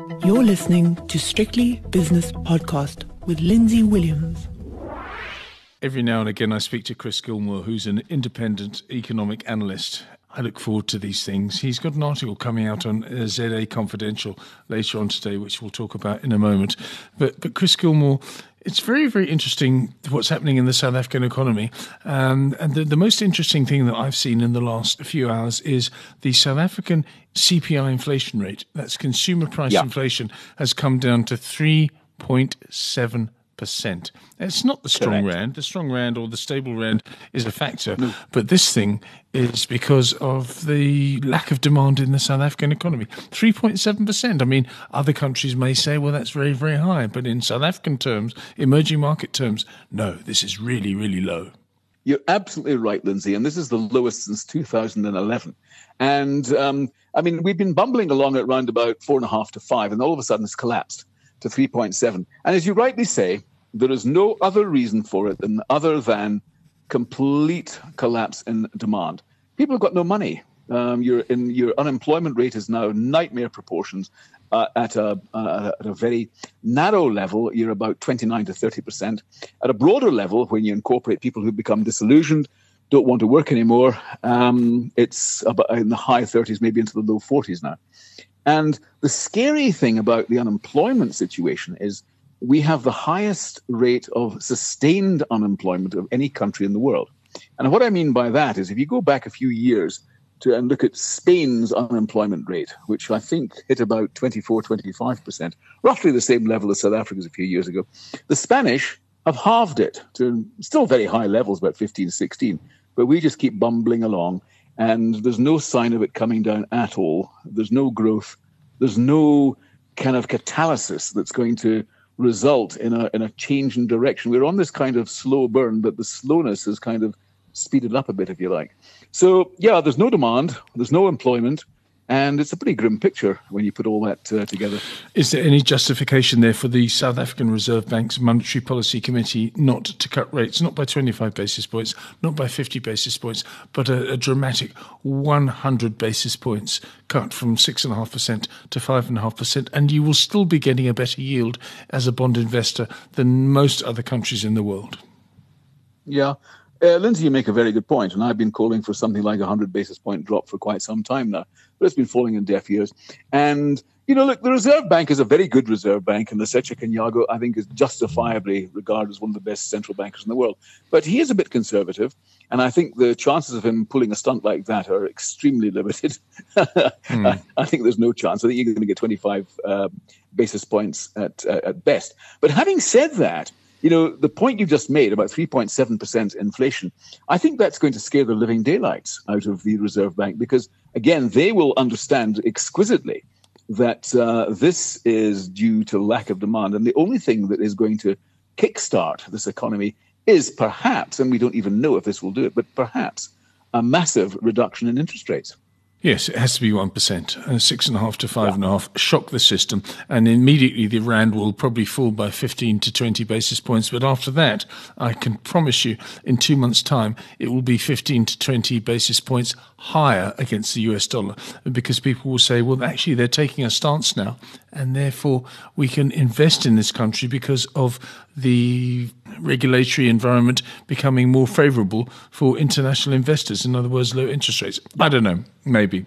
You're listening to Strictly Business Podcast with Lindsay Williams. Every now and again I speak to Chris Gilmore, who's an independent economic analyst. I look forward to these things. He's got an article coming out on ZA Confidential later on today, which we'll talk about in a moment. But Chris Gilmore, it's very, very interesting what's happening in the South African economy. And the most interesting thing that I've seen in the last few hours is the South African CPI inflation rate. That's consumer price inflation has come down to 3.7%. It's not the strong rand. The strong rand or the stable rand is a factor. But this thing is because of the lack of demand in the South African economy. 3.7%. I mean, other countries may say, well, that's very, very high. But in South African terms, emerging market terms, no, this is really, really low. You're absolutely right, Lindsay. And this is the lowest since 2011. And I mean, we've been bumbling along at around about 4.5 to 5, and all of a sudden it's collapsed to 3.7. And as you rightly say, there is no other reason for it other than complete collapse in demand. People have got no money. Your unemployment rate is now nightmare proportions. At a very narrow level, you're about 29 to 30%. At a broader level, when you incorporate people who become disillusioned, don't want to work anymore, it's about in the high 30s, maybe into the low 40s now. And the scary thing about the unemployment situation is we have the highest rate of sustained unemployment of any country in the world. And what I mean by that is if you go back a few years and look at Spain's unemployment rate, which I think hit about 24, 25%, roughly the same level as South Africa's a few years ago, the Spanish have halved it to still very high levels, about 15, 16. But we just keep bumbling along. And there's no sign of it coming down at all. There's no growth. There's no kind of catalysis that's going to result in a change in direction. We're on this kind of slow burn, but the slowness has kind of speeded up a bit, if you like. So, yeah, there's no demand. There's no employment. And it's a pretty grim picture when you put all that together. Is there any justification there for the South African Reserve Bank's Monetary Policy Committee not to cut rates, not by 25 basis points, not by 50 basis points, but a dramatic 100 basis points cut from 6.5% to 5.5%, and you will still be getting a better yield as a bond investor than most other countries in the world? Yeah. Lindsay, you make a very good point, and I've been calling for something like a 100 basis point drop for quite some time now, but it's been falling in deaf ears. And, you know, look, the Reserve Bank is a very good Reserve Bank, and Lesetja Kganyago, I think, is justifiably regarded as one of the best central bankers in the world. But he is a bit conservative, and I think the chances of him pulling a stunt like that are extremely limited. I think there's no chance. I think you're going to get 25 basis points at best. But having said that, you know, the point you just made about 3.7% inflation, I think that's going to scare the living daylights out of the Reserve Bank because, again, they will understand exquisitely that this is due to lack of demand. And the only thing that is going to kickstart this economy is perhaps, and we don't even know if this will do it, but perhaps a massive reduction in interest rates. Yes, it has to be 1%, 6.5 to 5.5, shock the system, and immediately the rand will probably fall by 15 to 20 basis points. But after that, I can promise you, in 2 months' time, it will be 15 to 20 basis points higher against the US dollar, because people will say, well, actually, they're taking a stance now, and therefore we can invest in this country because of the regulatory environment becoming more favorable for international investors. In other words, low interest rates. I don't know, maybe.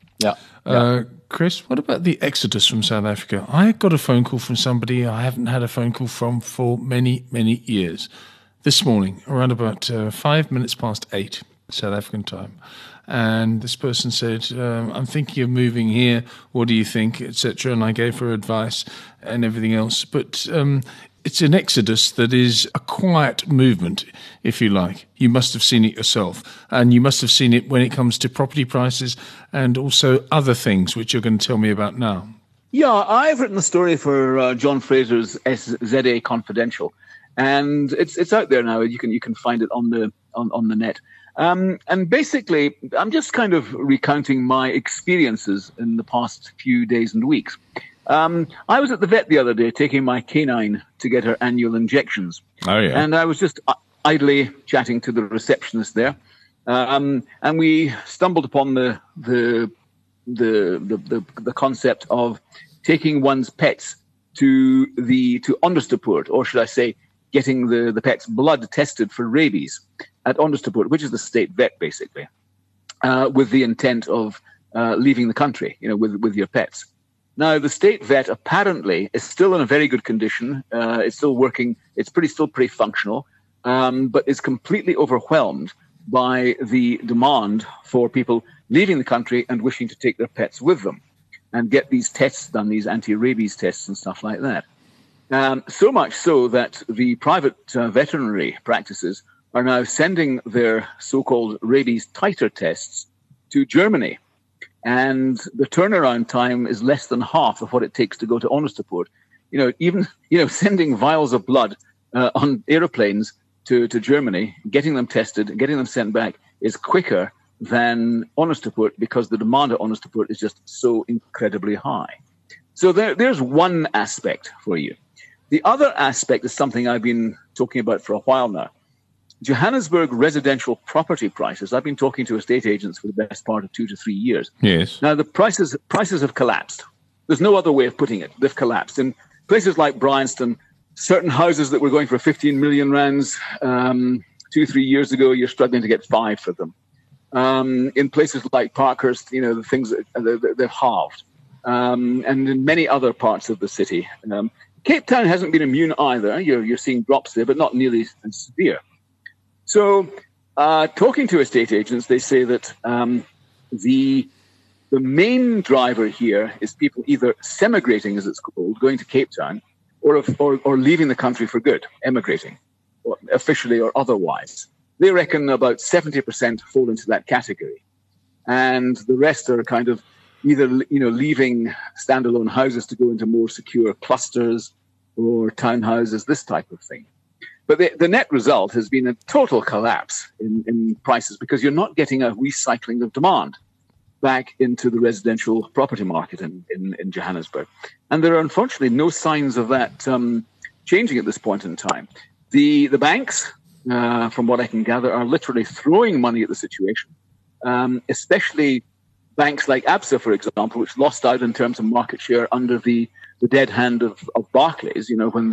Yeah. Chris, what about the exodus from South Africa? I got a phone call from somebody I haven't had a phone call from for many, many years. This morning, around about 5 minutes past 8, South African time. And this person said, I'm thinking of moving here. What do you think, etc.? And I gave her advice and everything else. But it's an exodus that is a quiet movement, if you like. You must have seen it yourself. And you must have seen it when it comes to property prices and also other things, which you're going to tell me about now. Yeah, I've written a story for John Fraser's ZA Confidential. And it's out there now. You can find it on the net. And basically, I'm just kind of recounting my experiences in the past few days and weeks. I was at the vet the other day taking my canine to get her annual injections. Oh, yeah. And I was just idly chatting to the receptionist there. And we stumbled upon the concept of taking one's pets to Onderstepoort, or should I say, getting the pet's blood tested for rabies at Onderstepoort, which is the state vet, basically, with the intent of leaving the country, with your pets. Now, the state vet apparently is still in a very good condition. It's still working. It's still pretty functional, but is completely overwhelmed by the demand for people leaving the country and wishing to take their pets with them and get these tests done, these anti-rabies tests and stuff like that. So much so that the private veterinary practices are now sending their so-called rabies titer tests to Germany. And the turnaround time is less than half of what it takes to go to Onderstepoort. Even sending vials of blood on aeroplanes to Germany, getting them tested, getting them sent back is quicker than Onderstepoort because the demand at Onderstepoort is just so incredibly high. So there's one aspect for you. The other aspect is something I've been talking about for a while now. Johannesburg residential property prices, I've been talking to estate agents for the best part of 2 to 3 years. Yes. Now, the prices have collapsed. There's no other way of putting it. They've collapsed. In places like Bryanston, certain houses that were going for 15 million rands 2-3 years ago, you're struggling to get 5 for them. In places like Parkhurst, the things, they've halved. And in many other parts of the city. Cape Town hasn't been immune either. You're seeing drops there, but not nearly as severe. So, talking to estate agents, they say that the main driver here is people either semigrating, as it's called, going to Cape Town, or leaving the country for good, emigrating, or officially or otherwise. They reckon about 70% fall into that category, and the rest are kind of either leaving standalone houses to go into more secure clusters or townhouses, this type of thing. But the net result has been a total collapse in prices because you're not getting a recycling of demand back into the residential property market in Johannesburg. And there are unfortunately no signs of that changing at this point in time. The banks, from what I can gather, are literally throwing money at the situation, especially banks like Absa, for example, which lost out in terms of market share under the dead hand of Barclays, when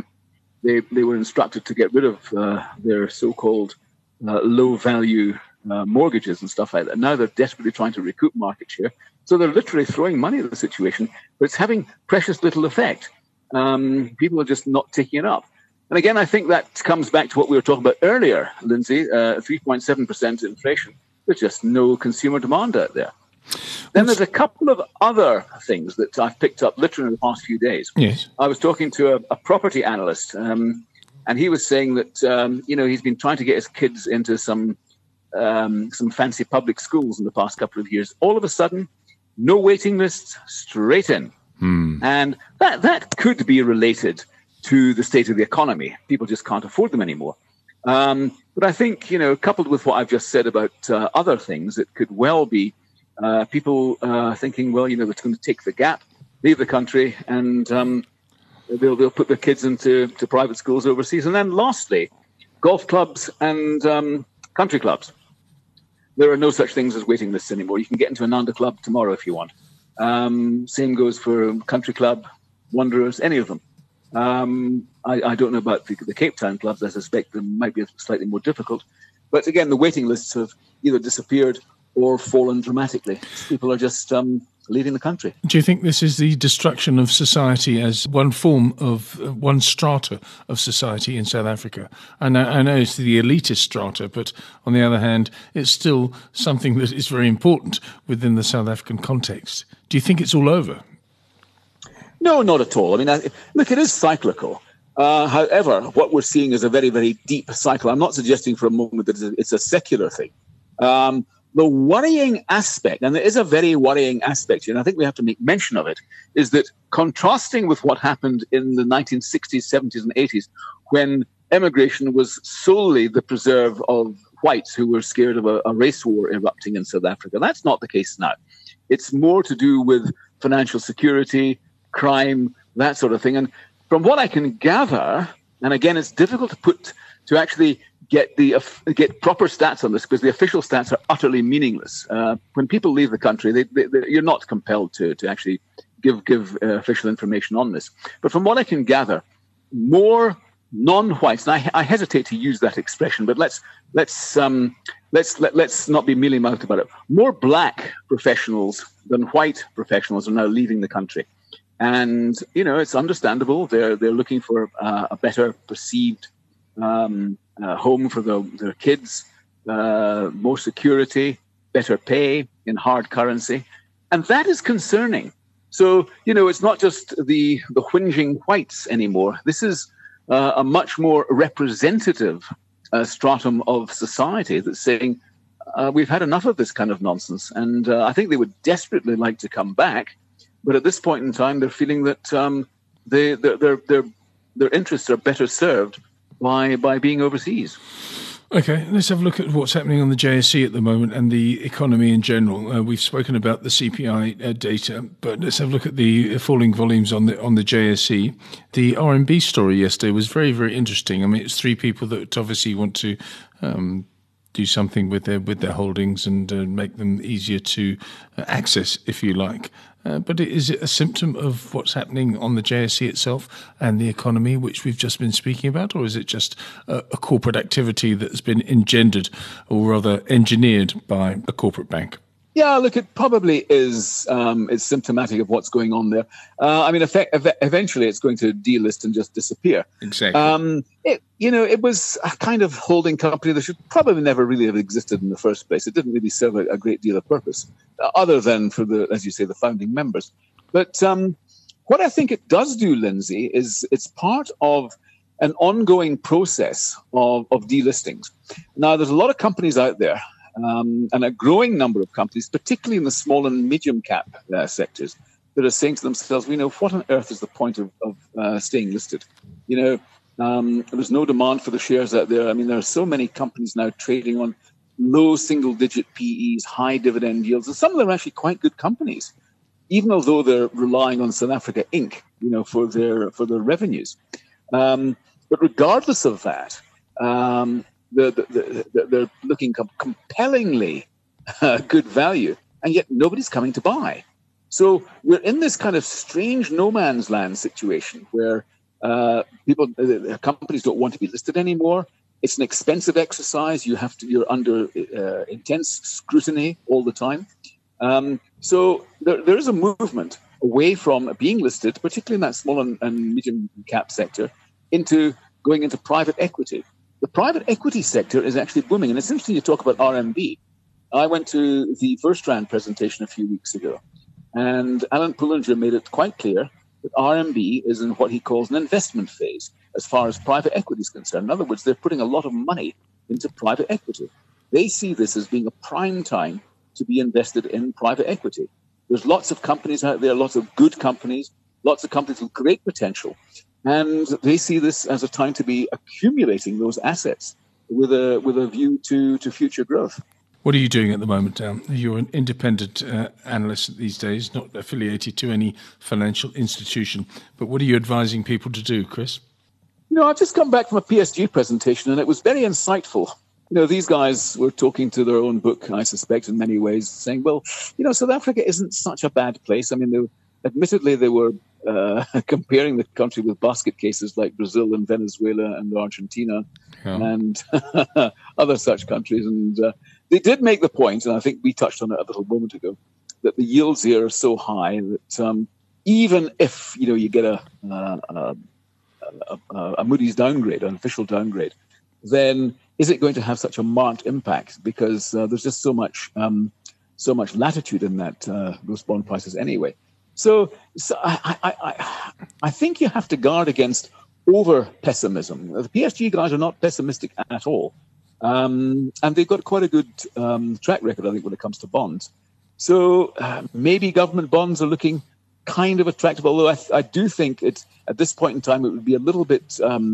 they were instructed to get rid of their so-called low-value mortgages and stuff like that. Now they're desperately trying to recoup market share. So they're literally throwing money at the situation, but it's having precious little effect. People are just not taking it up. And again, I think that comes back to what we were talking about earlier, Lindsay, 3.7% inflation. There's just no consumer demand out there. Then there's a couple of other things that I've picked up literally in the past few days. Yes. I was talking to a property analyst, and he was saying that, he's been trying to get his kids into some fancy public schools in the past couple of years. All of a sudden, no waiting lists, straight in. And that could be related to the state of the economy. People just can't afford them anymore. But I think, coupled with what I've just said about other things, it could well be people thinking, well, they're going to take the gap, leave the country, and they'll put their kids into private schools overseas. And then lastly, golf clubs and country clubs. There are no such things as waiting lists anymore. You can get into an Ananda club tomorrow if you want. Same goes for country club, Wanderers, any of them. I don't know about the Cape Town clubs. I suspect they might be slightly more difficult. But again, the waiting lists have either disappeared or fallen dramatically. People are just leaving the country. Do you think this is the destruction of society as one form of one strata of society in South Africa? I know it's the elitist strata, but on the other hand, it's still something that is very important within the South African context. Do you think it's all over? No, not at all. I mean, look, it is cyclical. However, what we're seeing is a very, very deep cycle. I'm not suggesting for a moment that it's a secular thing. The worrying aspect, and there is a very worrying aspect here, and I think we have to make mention of it, is that contrasting with what happened in the 1960s, 70s, and 80s, when emigration was solely the preserve of whites who were scared of a race war erupting in South Africa. That's not the case now. It's more to do with financial security, crime, that sort of thing. And from what I can gather, and again, it's difficult to actually get proper stats on this because the official stats are utterly meaningless. When people leave the country, you're not compelled to actually give official information on this. But from what I can gather, more non-whites, and I hesitate to use that expression, but let's not be mealy-mouthed about it. More black professionals than white professionals are now leaving the country, and it's understandable. They're looking for a better perceived home for their kids, more security, better pay in hard currency, and that is concerning. So it's not just the whinging whites anymore. This is a much more representative stratum of society that's saying, we've had enough of this kind of nonsense. And I think they would desperately like to come back. But at this point in time, they're feeling that their interests are better served by being overseas. Okay, let's have a look at what's happening on the JSE at the moment and the economy in general. We've spoken about the CPI data, but let's have a look at the falling volumes on the JSE. The RMB story yesterday was very, very interesting. I mean, it's three people that obviously want to do something with their holdings and make them easier to access, if you like. But is it a symptom of what's happening on the JSE itself and the economy, which we've just been speaking about, or is it just a corporate activity that's been engendered, or rather engineered, by a corporate bank? Yeah, look, it probably is. It's symptomatic of what's going on there. I mean, eventually it's going to delist and just disappear. Exactly. It was a kind of holding company that should probably never really have existed in the first place. It didn't really serve a great deal of purpose, other than for the founding members. But what I think it does do, Lindsay, is it's part of an ongoing process of delistings. Now, there's a lot of companies out there. And a growing number of companies, particularly in the small and medium cap sectors, that are saying to themselves, what on earth is the point of staying listed? There's no demand for the shares out there. I mean, there are so many companies now trading on low single-digit PEs, high dividend yields, and some of them are actually quite good companies, even although they're relying on South Africa Inc. For their revenues. But regardless of that, they're looking compellingly good value, and yet nobody's coming to buy. So we're in this kind of strange no man's land situation where companies don't want to be listed anymore. It's an expensive exercise. You're under intense scrutiny all the time. So there is a movement away from being listed, particularly in that small and medium cap sector, into going into private equity. The private equity sector is actually booming, and it's interesting you talk about RMB. I went to the FirstRand presentation a few weeks ago, and Alan Pullinger made it quite clear that RMB is in what he calls an investment phase as far as private equity is concerned. In other words, they're putting a lot of money into private equity. They see this as being a prime time to be invested in private equity. There's lots of companies out there, lots of good companies, lots of companies with great potential. And they see this as a time to be accumulating those assets with a view to future growth. What are you doing at the moment? You're an independent analyst these days, not affiliated to any financial institution. But what are you advising people to do, Chris? I've just come back from a PSG presentation, and it was very insightful. These guys were talking to their own book, I suspect, in many ways, saying, well, South Africa isn't such a bad place. I mean, admittedly, they were comparing the country with basket cases like Brazil and Venezuela and Argentina and other such countries. And they did make the point, and I think we touched on it a little moment ago, that the yields here are so high that even if you get a Moody's downgrade, an official downgrade, then is it going to have such a marked impact? Because there's just so much latitude in those bond prices anyway. So I think you have to guard against over pessimism. The PSG guys are not pessimistic at all, and they've got quite a good track record, I think, when it comes to bonds. So maybe government bonds are looking kind of attractive, although I do think at this point in time it would be a little bit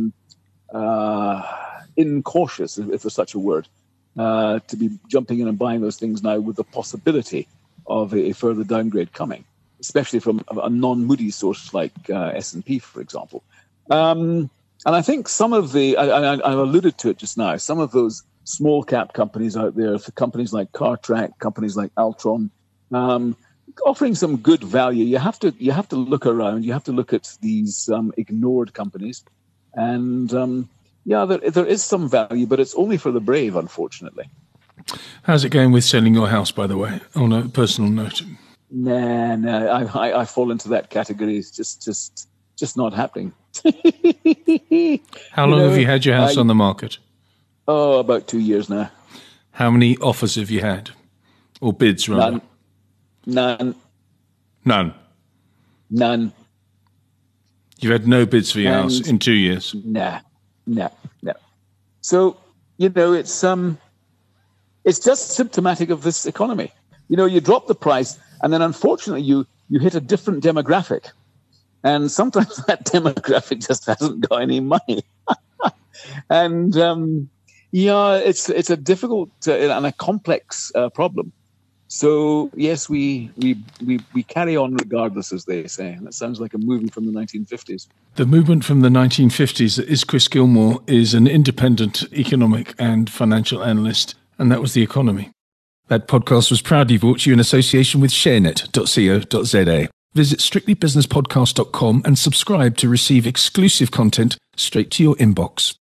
incautious, if there's such a word, to be jumping in and buying those things now with the possibility of a further downgrade coming, especially from a non-Moody's source like S&P, for example. And I think some of I alluded to it just now, some of those small cap companies out there, for companies like Cartrack, companies like Altron, offering some good value. You have to look around. You have to look at these ignored companies, and there is some value, but it's only for the brave, unfortunately. How's it going with selling your house, by the way, on a personal note? Nah, I fall into that category. It's just not happening. How long have you had your house on the market? Oh, about 2 years now. How many offers have you had? Or bids, rather? None. You've had no bids for your house in 2 years? No. So, it's just symptomatic of this economy. You drop the price, and then unfortunately you hit a different demographic. And sometimes that demographic just hasn't got any money. And it's a difficult and a complex problem. So yes, we carry on regardless, as they say. That sounds like a movie from the 1950s. The movement from the 1950s is Chris Gilmore is an independent economic and financial analyst, and that was The Economy. That podcast was proudly brought to you in association with sharenet.co.za. Visit strictlybusinesspodcast.com and subscribe to receive exclusive content straight to your inbox.